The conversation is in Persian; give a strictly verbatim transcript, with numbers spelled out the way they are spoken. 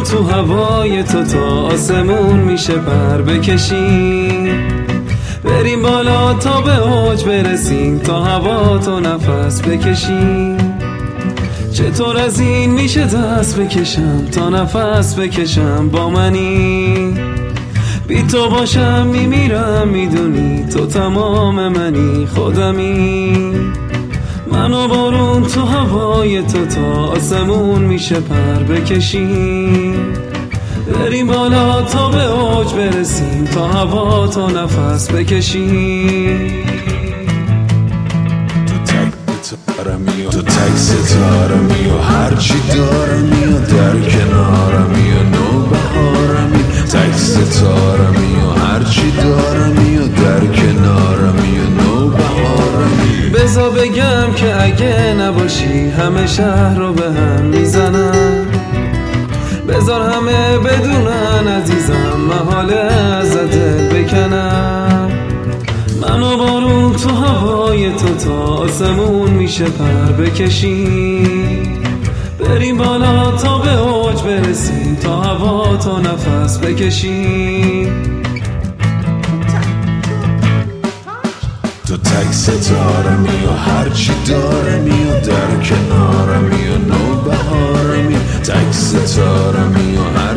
تو هوای تو تا آسمون میشه پر بکشیم، بریم بالا تا به اوج برسیم، تا هوا تو نفس بکشیم. چطور از این میشه دست بکشم تا نفس بکشم با منی؟ بی تو باشم میمیرم میدونی، تو تمام منی خودمی. من و بارون تو هوای تو تا آسمون میشه پر بکشیم، بریم بالا تا به اوج برسیم، تا هوا تا نفس بکشیم. تو تو تک ستارمی و هرچی دارمی و در کنارمی و نو بهارمی. تک ستارمی و هرچی دارمی و در کنارمی و نو بهارمی. بذار بگم که اگه نباشی همه شهر رو به هم میزنم، بذار همه بدونن عزیزم محاله از دل بکنم. من و بارون تو هوای تو تا آسمون میشه پر بکشیم، بریم بالا تا به اوج برسیم، تا هوا تا نفس بکشیم. تو تک ستارمی و هرچی دارمی و در کنارمی و نو بهارمی. تک ستارمی و هر